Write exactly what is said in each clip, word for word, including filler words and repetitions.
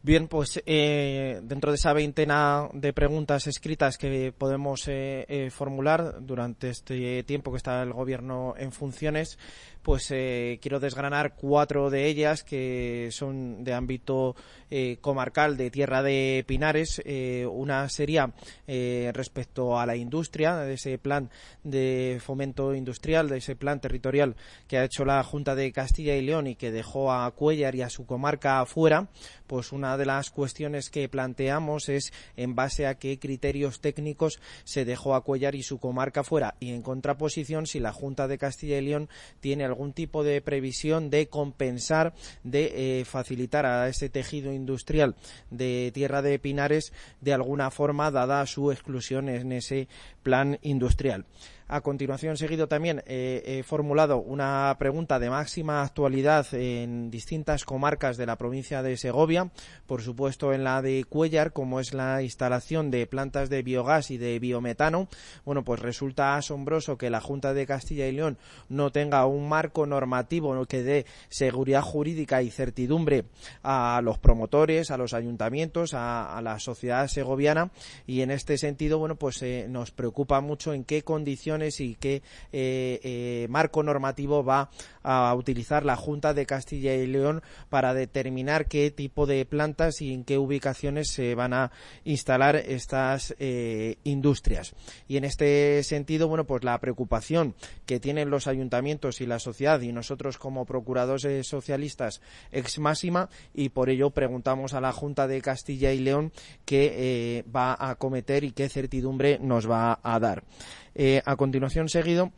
Bien, pues eh, dentro de esa veintena de preguntas escritas que podemos eh, eh, formular durante este tiempo que está el Gobierno en funciones, pues eh, quiero desgranar cuatro de ellas que son de ámbito eh, comarcal de Tierra de Pinares. Eh, una sería eh, respecto a la industria, de ese plan de fomento industrial, de ese plan territorial que ha hecho la Junta de Castilla y León y que dejó a Cuéllar y a su comarca fuera. Pues una de las cuestiones que planteamos es en base a qué criterios técnicos se dejó a Cuéllar y su comarca fuera, y en contraposición si la Junta de Castilla y León tiene algún tipo de previsión de compensar, de eh, facilitar a ese tejido industrial de Tierra de Pinares de alguna forma, dada su exclusión en ese plan industrial. A continuación, seguido también eh, he formulado una pregunta de máxima actualidad en distintas comarcas de la provincia de Segovia, por supuesto en la de Cuéllar, como es la instalación de plantas de biogás y de biometano. Bueno, pues resulta asombroso que la Junta de Castilla y León no tenga un marco normativo que dé seguridad jurídica y certidumbre a los promotores, a los ayuntamientos, a, a la sociedad segoviana, y en este sentido, bueno, pues eh, nos preocupa mucho en qué condiciones y qué eh, eh, marco normativo va a utilizar la Junta de Castilla y León para determinar qué tipo de plantas y en qué ubicaciones se van a instalar estas eh, industrias. Y en este sentido, bueno, pues la preocupación que tienen los ayuntamientos y la sociedad y nosotros como procuradores socialistas es máxima, y por ello preguntamos a la Junta de Castilla y León qué eh, va a acometer y qué certidumbre nos va a dar. Eh, a continuación, seguido,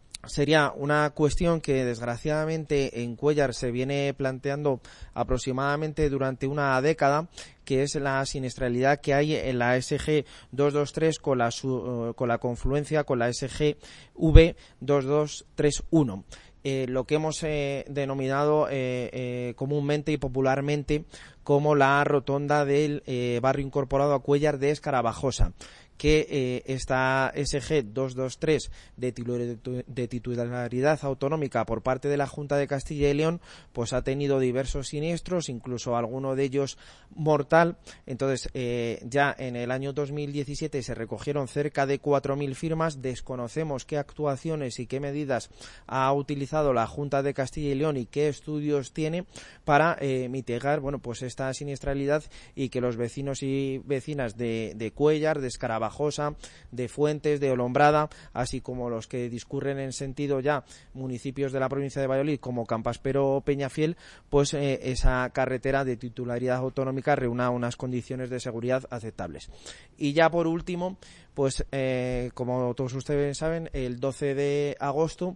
sería una cuestión que desgraciadamente en Cuéllar se viene planteando aproximadamente durante una década, que es la siniestralidad que hay en la S G doscientos veintitrés con la, su, con la confluencia con la S G V veintidós treinta y uno. Eh, lo que hemos eh, denominado eh, eh, comúnmente y popularmente como la rotonda del eh, barrio incorporado a Cuéllar de Escarabajosa, que eh, esta S G doscientos veintitrés de, de titularidad autonómica por parte de la Junta de Castilla y León, pues ha tenido diversos siniestros, incluso alguno de ellos mortal. Entonces, eh, ya en el año dos mil diecisiete se recogieron cerca de cuatro mil firmas. Desconocemos qué actuaciones y qué medidas ha utilizado la Junta de Castilla y León y qué estudios tiene para eh, mitigar, bueno, pues esta siniestralidad, y que los vecinos y vecinas de, de Cuéllar, de Escarabajosa, de Fuentes, de Olombrada, así como los que discurren en sentido ya municipios de la provincia de Valladolid como Campaspero o Peñafiel, pues eh, esa carretera de titularidad autonómica reúna unas condiciones de seguridad aceptables. Y ya por último, pues eh, como todos ustedes saben, el doce de agosto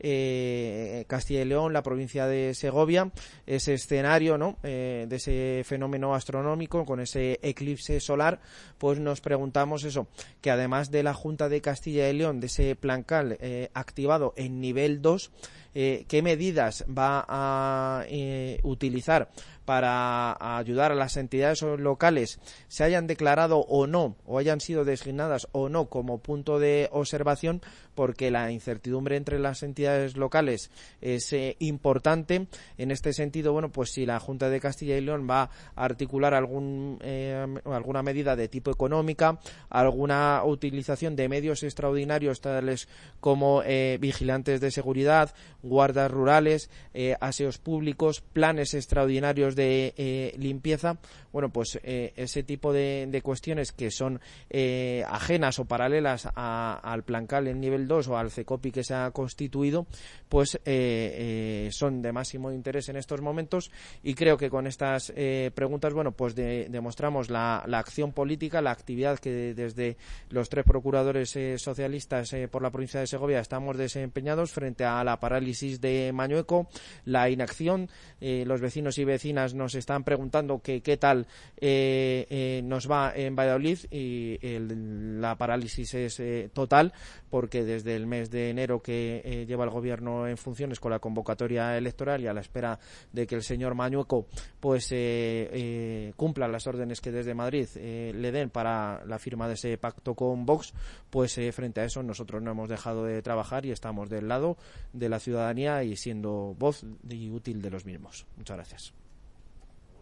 eh, Castilla y León, la provincia de Segovia, ese escenario, ¿no?, eh, de ese fenómeno astronómico con ese eclipse solar, pues nos preguntamos eso, que además de la Junta de Castilla y León, de ese plancal eh, activado en nivel dos, eh, qué medidas va a eh, utilizar para ayudar a las entidades locales, se hayan declarado o no, o hayan sido designadas o no como punto de observación, porque la incertidumbre entre las entidades locales es eh, importante. En este sentido, bueno, pues si la Junta de Castilla y León va a articular algún eh, alguna medida de tipo económica, alguna utilización de medios extraordinarios tales como eh, vigilantes de seguridad, guardas rurales, eh, aseos públicos, planes extraordinarios de eh, limpieza, bueno, pues eh, ese tipo de, de cuestiones que son eh, ajenas o paralelas a, al plancal en nivel dos o al CECOPI que se ha constituido, pues eh, eh, son de máximo interés en estos momentos, y creo que con estas eh, preguntas, bueno, pues de, demostramos la, la acción política, la actividad que desde los tres procuradores eh, socialistas eh, por la provincia de Segovia estamos desempeñados frente a la parálisis de Mañueco, la inacción. Eh, los vecinos y vecinas nos están preguntando que qué tal eh, eh, nos va en Valladolid, y el, la parálisis es eh, total, porque desde el mes de enero que eh, lleva el gobierno en funciones con la convocatoria electoral y a la espera de que el señor Mañueco pues eh, eh, cumpla las órdenes que desde Madrid eh, le den para la firma de ese pacto con Vox, pues eh, frente a eso nosotros no hemos dejado de trabajar y estamos del lado de la ciudadanía y siendo voz y útil de los mismos. Muchas gracias.